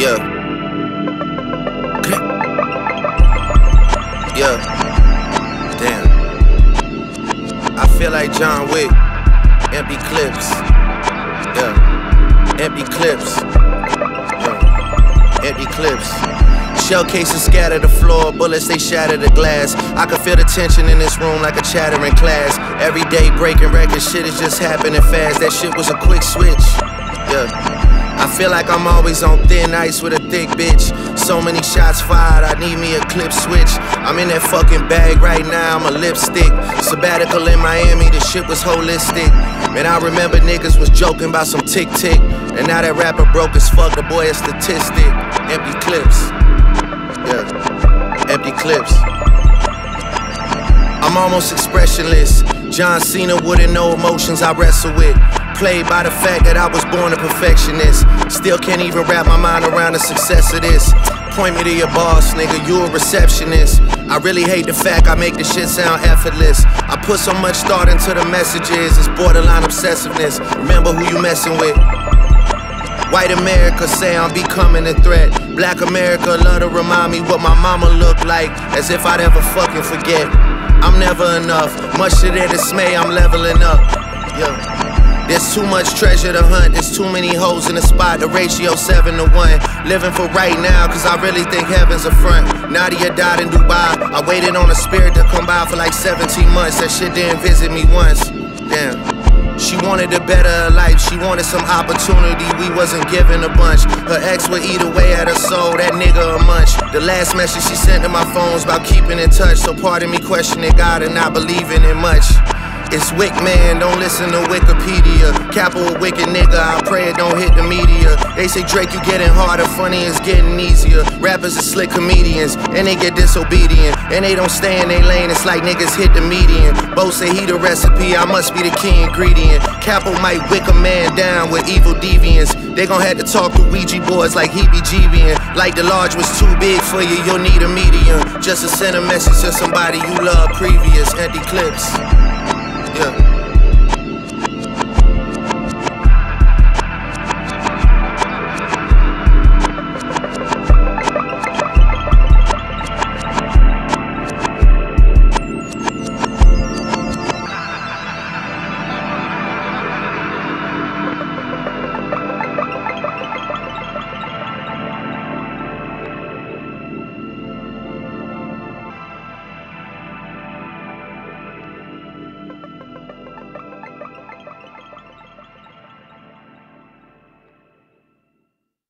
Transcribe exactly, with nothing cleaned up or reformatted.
Yeah. Yeah. Damn. I feel like John Wick. Empty clips. Yeah. Empty clips. Yeah. Empty clips. Shell cases scatter the floor, bullets they shatter the glass. I can feel the tension in this room like a chattering class. Every day breaking records, shit is just happening fast. That shit was a quick switch. Yeah. I feel like I'm always on thin ice with a thick bitch. So many shots fired, I need me a clip switch. I'm in that fucking bag right now, I'm a lipstick. Sabbatical in Miami, the shit was holistic. Man, I remember niggas was joking about some tick tick. And now that rapper broke as fuck, the boy a statistic. Empty clips. Yeah, empty clips. I'm almost expressionless. John Cena wouldn't know emotions I wrestle with. Played by the fact that I was born a perfectionist. Still can't even wrap my mind around the success of this. Point me to your boss, nigga, you a receptionist. I really hate the fact I make the shit sound effortless. I put so much thought into the messages, it's borderline obsessiveness. Remember who you messing with. White America say I'm becoming a threat. Black America love to remind me what my mama looked like, as if I'd ever fucking forget. I'm never enough, much to their dismay, I'm leveling up. Yeah. There's too much treasure to hunt, there's too many holes in the spot, the ratio seven to one. Living for right now, cause I really think heaven's a front. Nadia died in Dubai, I waited on a spirit to come by for like seventeen months. That shit didn't visit me once, damn. She wanted a better life, she wanted some opportunity, we wasn't given a bunch. Her ex would eat away at her soul, that nigga a munch. The last message she sent to my phone's about keeping in touch. So pardon me questioning God and not believing in much. It's Wick, man, don't listen to Wikipedia. Capo a wicked nigga, I pray it don't hit the media. They say Drake, you getting harder, funny is getting easier. Rappers are slick comedians, and they get disobedient. And they don't stay in their lane, it's like niggas hit the median. Bo say he the recipe, I must be the key ingredient. Capo might wick a man down with evil deviants. They gon' have to talk to Ouija boards like he be G-being. Like the large was too big for you, you'll need a medium. Just to send a message to somebody you love previous. Empty clips. Yeah.